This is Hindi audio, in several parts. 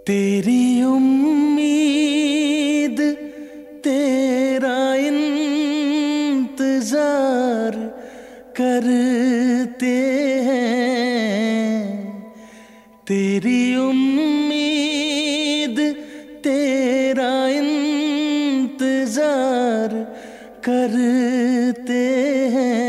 तेरी उम्मीद तेरा इंतजार करते हैं। तेरी उम्मीद तेरा इंतजार करते हैं।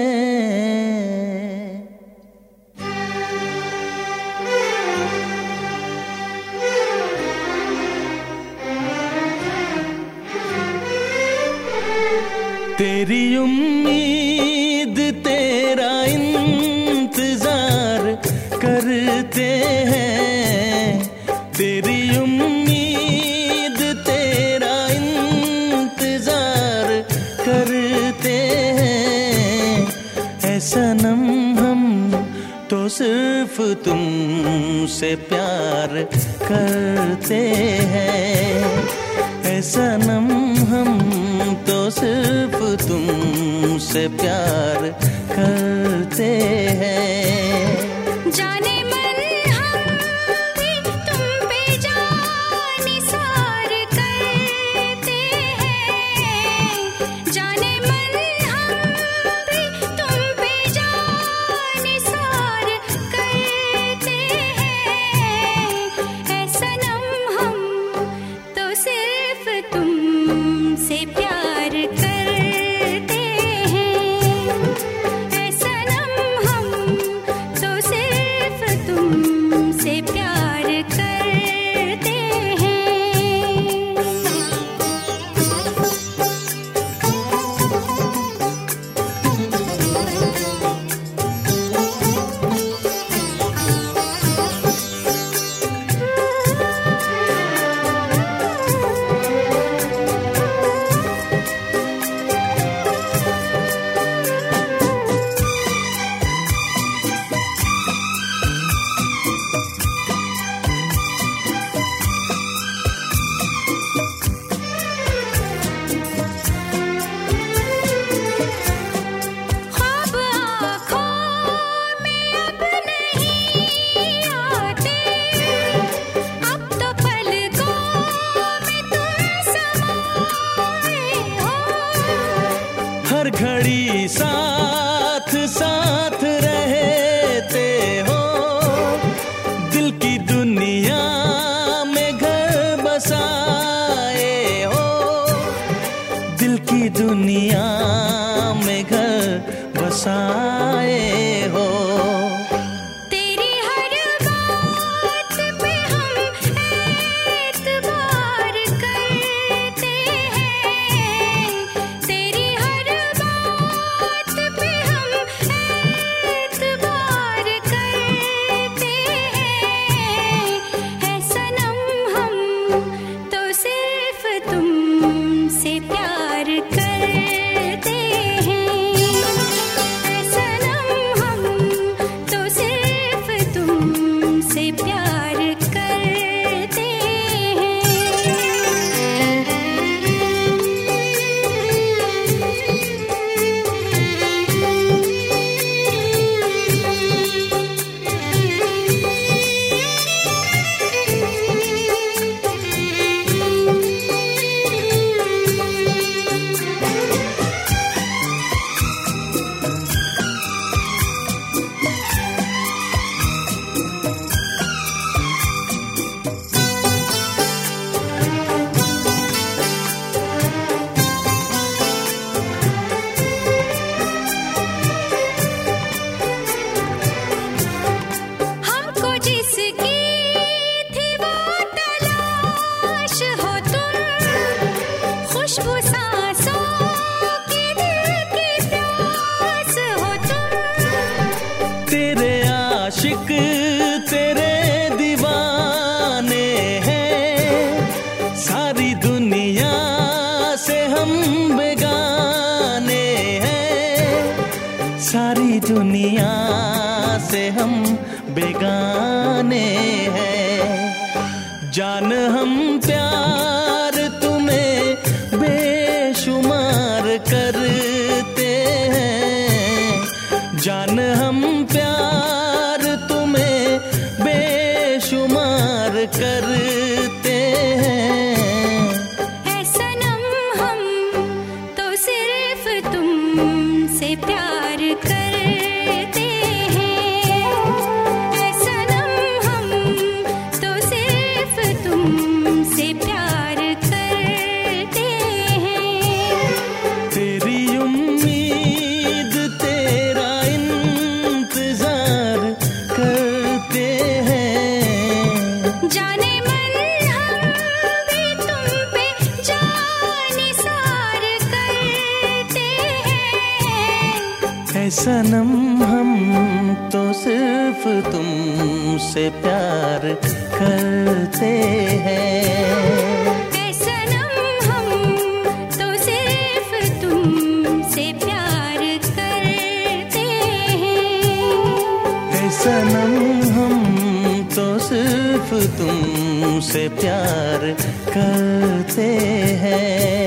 तेरी उम्मीद तेरा इंतजार करते हैं। तेरी उम्मीद तेरा इंतजार करते हैं। ऐ सनम हम तो सिर्फ तुमसे प्यार करते हैं। ऐ सनम हम तो सिर्फ तुमसे प्यार करते हैं। जाने मन हम भी तुम पे जान निसार करते हैं। जाने मन हम भी तुम पे जान निसार करते हैं। ऐ सनम हम तो सिर्फ तुमसे प्यार करते हैं। ऐ सनम हम तो सिर्फ तुमसे प्यार करते हैं। ख्वाब आँखों में अब नहीं आते। अब तो पलकों में तुम समाए हो। हर घड़ी साथ साथ रहते हो। दिल की दुनिया में घर बसाए हो। दिल की दुनिया में घर बसाए हो। तेरी हर बात पे हम एतबार करते हैं। तेरी हर बात पे हम एतबार करते हैं। ऐ सनम हम तो सिर्फ तुमसे प्यार करते हैं। ऐ सनम हम तो सिर्फ तुमसे प्यार करते हमको जिसकी थी वो तलाश हो तुम। खुशबू सांसों की दिल की प्यास हो तुम। तेरे आशिक तेरे दीवाने हैं। सारी दुनिया से हम बेगाने हैं। सारी दुनिया से हम बेगाने हैं। जान हम प्यार तुम्हें बेशुमार करते हैं। जान हम प्यार तुम्हें बेशुमार करते जाने मन हम भी तुम पे जान निसार करते हैं। ऐ सनम हम तो सिर्फ तुमसे प्यार करते हैं। ऐ सनम हम तो सिर्फ तुमसे प्यार करते हैं। ऐ सनम हम तो सिर्फ तुमसे प्यार करते हैं।